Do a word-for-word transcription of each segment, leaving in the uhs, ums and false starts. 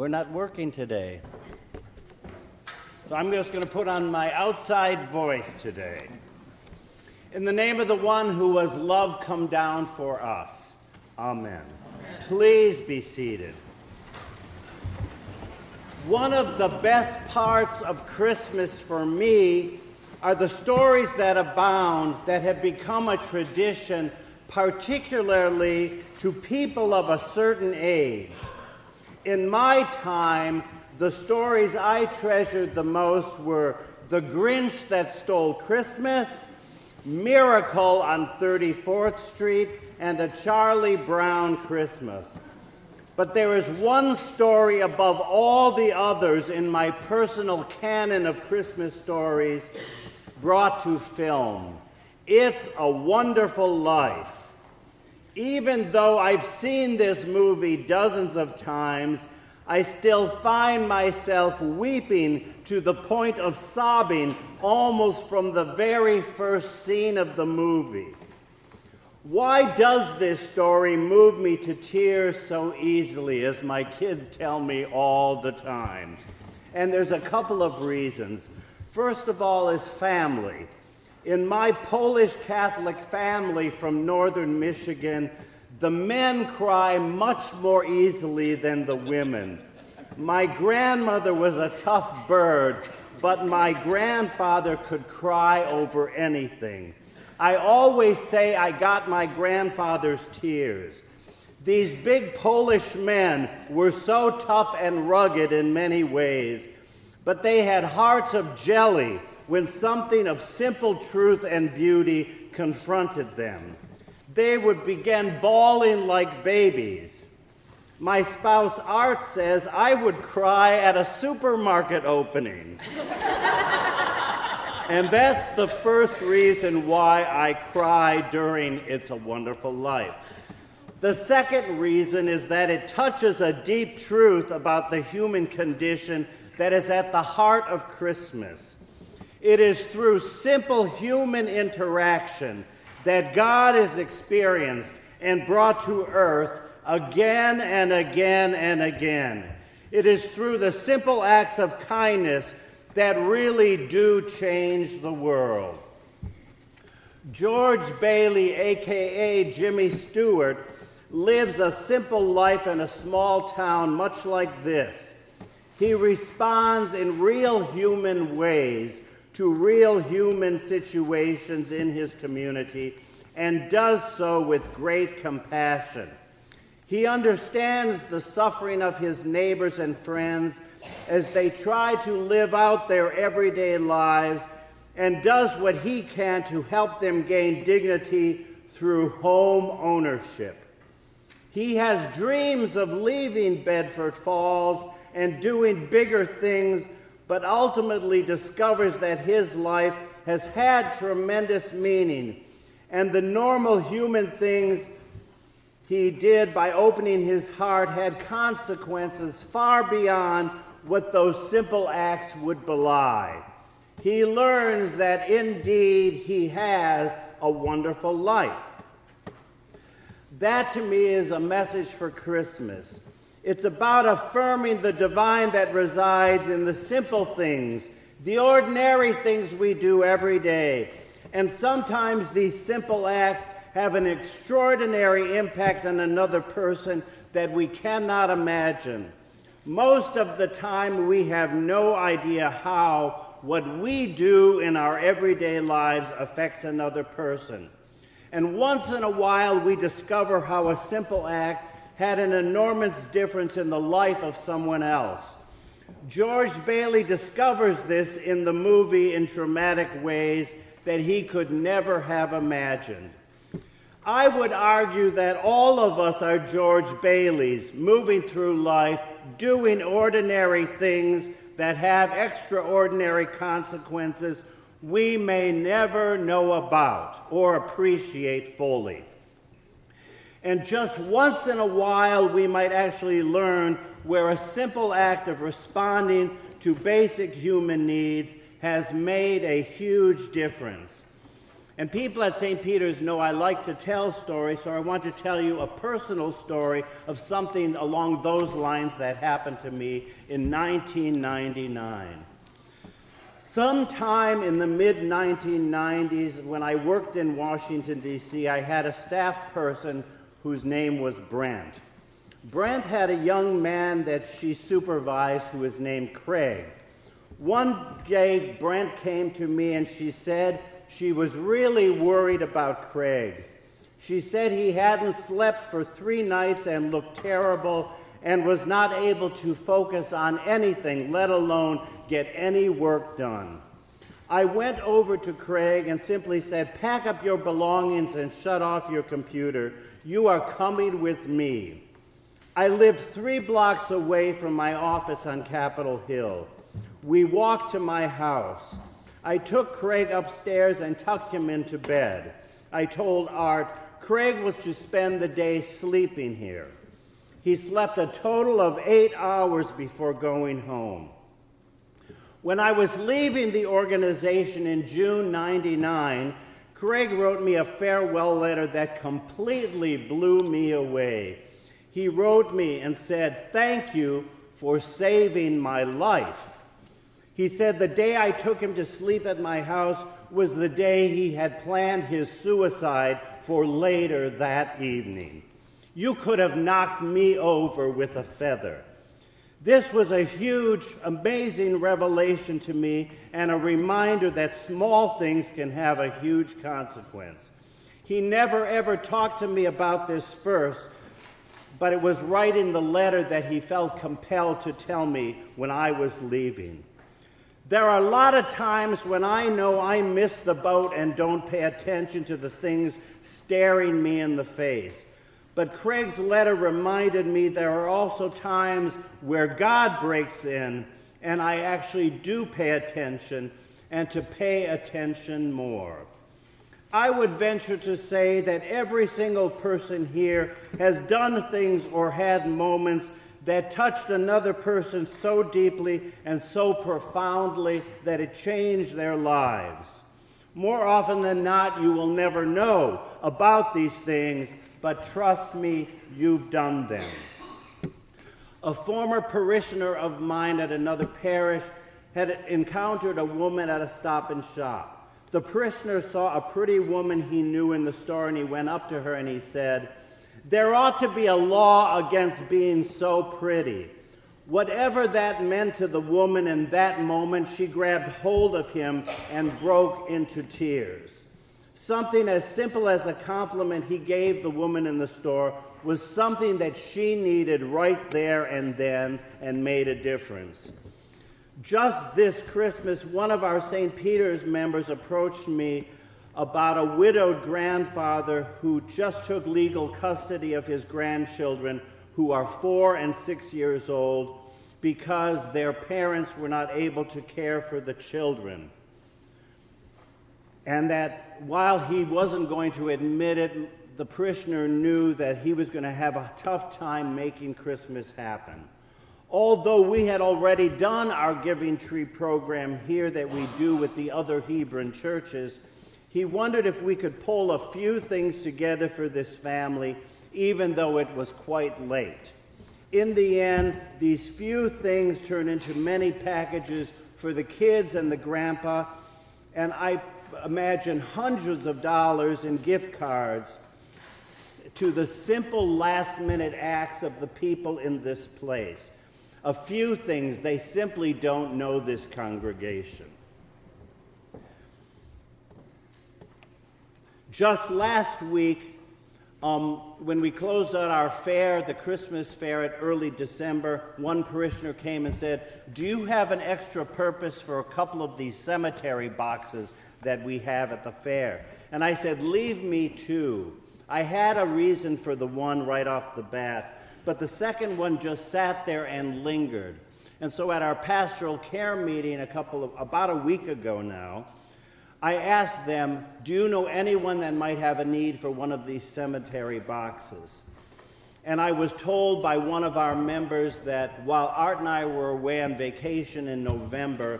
not working today. So I'm just going to put on my outside voice today. In the name of the one who was love come down for us. Amen. Amen. Please be seated. One of the best parts of Christmas for me are the stories that abound that have become a tradition, particularly to people of a certain age. In my time, the stories I treasured the most were The Grinch That Stole Christmas, Miracle on thirty-fourth Street, and A Charlie Brown Christmas. But there is one story above all the others in my personal canon of Christmas stories brought to film. It's A Wonderful Life. Even though I've seen this movie dozens of times, I still find myself weeping to the point of sobbing almost from the very first scene of the movie. Why does this story move me to tears so easily, as my kids tell me all the time? And there's a couple of reasons. First of all is family. In my Polish Catholic family from northern Michigan, the men cry much more easily than the women. My grandmother was a tough bird, but my grandfather could cry over anything. I always say I got my grandfather's tears. These big Polish men were so tough and rugged in many ways, but they had hearts of jelly when something of simple truth and beauty confronted them. They would begin bawling like babies. My spouse Art says I would cry at a supermarket opening. And that's the first reason why I cry during It's a Wonderful Life. The second reason is that it touches a deep truth about the human condition that is at the heart of Christmas. It is through simple human interaction that God is experienced and brought to earth again and again and again. It is through the simple acts of kindness that really do change the world. George Bailey, a k a. Jimmy Stewart, lives a simple life in a small town much like this. He responds in real human ways to real human situations in his community and does so with great compassion. He understands the suffering of his neighbors and friends as they try to live out their everyday lives and does what he can to help them gain dignity through home ownership. He has dreams of leaving Bedford Falls and doing bigger things, but ultimately discovers that his life has had tremendous meaning, and the normal human things he did by opening his heart had consequences far beyond what those simple acts would belie. He learns that indeed he has a wonderful life. That to me is a message for Christmas. It's about affirming the divine that resides in the simple things, the ordinary things we do every day. And sometimes these simple acts have an extraordinary impact on another person that we cannot imagine. Most of the time, we have no idea how what we do in our everyday lives affects another person. And once in a while, we discover how a simple act had an enormous difference in the life of someone else. George Bailey discovers this in the movie in dramatic ways that he could never have imagined. I would argue that all of us are George Baileys, moving through life, doing ordinary things that have extraordinary consequences we may never know about or appreciate fully. And just once in a while, we might actually learn where a simple act of responding to basic human needs has made a huge difference. And people at Saint Peter's know I like to tell stories, so I want to tell you a personal story of something along those lines that happened to me in nineteen ninety-nine. Sometime in the mid nineteen nineties, when I worked in Washington, D C, I had a staff person whose name was Brent. Brent had a young man that she supervised who was named Craig. One day, Brent came to me and she said she was really worried about Craig. She said he hadn't slept for three nights and looked terrible and was not able to focus on anything, let alone get any work done. I went over to Craig and simply said, "Pack up your belongings and shut off your computer. You are coming with me." I lived three blocks away from my office on Capitol Hill. We walked to my house. I took Craig upstairs and tucked him into bed. I told Art, Craig was to spend the day sleeping here. He slept a total of eight hours before going home. When I was leaving the organization in June ninety-nine, Craig wrote me a farewell letter that completely blew me away. He wrote me and said, "Thank you for saving my life." He said the day I took him to sleep at my house was the day he had planned his suicide for later that evening. You could have knocked me over with a feather. This was a huge, amazing revelation to me and a reminder that small things can have a huge consequence. He never ever talked to me about this first, but it was right in the letter that he felt compelled to tell me when I was leaving. There are a lot of times when I know I miss the boat and don't pay attention to the things staring me in the face. But Craig's letter reminded me there are also times where God breaks in and I actually do pay attention, and to pay attention more. I would venture to say that every single person here has done things or had moments that touched another person so deeply and so profoundly that it changed their lives. More often than not, you will never know about these things, but trust me, you've done them. A former parishioner of mine at another parish had encountered a woman at a Stop and Shop. The parishioner saw a pretty woman he knew in the store, and he went up to her and he said, "There ought to be a law against being so pretty." Whatever that meant to the woman in that moment, she grabbed hold of him and broke into tears. Something as simple as a compliment he gave the woman in the store was something that she needed right there and then and made a difference. Just this Christmas, one of our Saint Peter's members approached me about a widowed grandfather who just took legal custody of his grandchildren, who are four and six years old, because their parents were not able to care for the children. And that while he wasn't going to admit it, the parishioner knew that he was going to have a tough time making Christmas happen. Although we had already done our Giving Tree program here that we do with the other Hebron churches, he wondered if we could pull a few things together for this family, even though it was quite late. In the end, these few things turned into many packages for the kids and the grandpa, and I imagine hundreds of dollars in gift cards to the simple last-minute acts of the people in this place. A few things they simply don't know this congregation. Just last week, um, when we closed out our fair, the Christmas fair at early December, one parishioner came and said, "Do you have an extra purpose for a couple of these cemetery boxes that we have at the fair?" And I said, "Leave me two." I had a reason for the one right off the bat, but the second one just sat there and lingered. And so at our pastoral care meeting a couple of, about a week ago now, I asked them, "Do you know anyone that might have a need for one of these cemetery boxes?" And I was told by one of our members that while Art and I were away on vacation in November,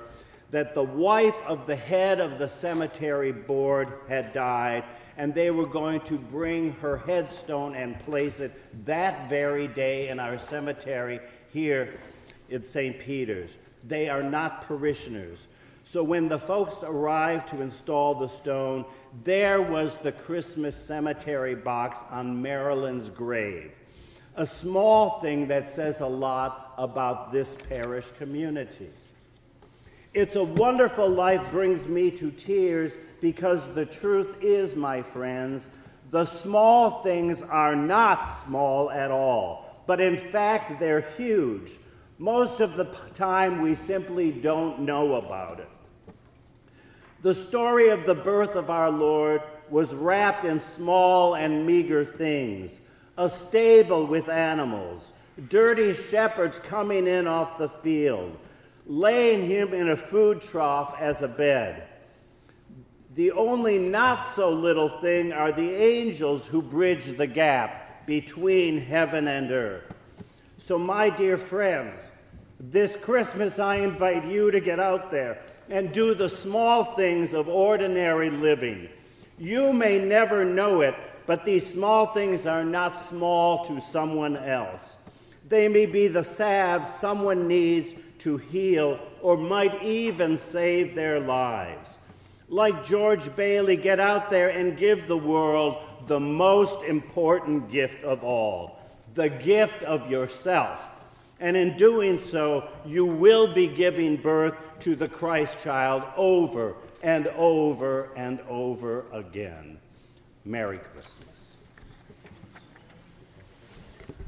that the wife of the head of the cemetery board had died, and they were going to bring her headstone and place it that very day in our cemetery here in Saint Peter's. They are not parishioners. So when the folks arrived to install the stone, there was the Christmas cemetery box on Marilyn's grave. A small thing that says a lot about this parish community. It's a Wonderful Life brings me to tears because the truth is, my friends, the small things are not small at all, but in fact they're huge. Most of the time we simply don't know about it. The story of the birth of our Lord was wrapped in small and meager things. A stable with animals, dirty shepherds coming in off the field, laying him in a food trough as a bed. The only not so little thing are the angels who bridge the gap between heaven and earth. So my dear friends, this Christmas I invite you to get out there and do the small things of ordinary living. You may never know it, but these small things are not small to someone else. They may be the salve someone needs to heal or might even save their lives. Like George Bailey, get out there and give the world the most important gift of all, the gift of yourself. And in doing so, you will be giving birth to the Christ child over and over and over again. Merry Christmas.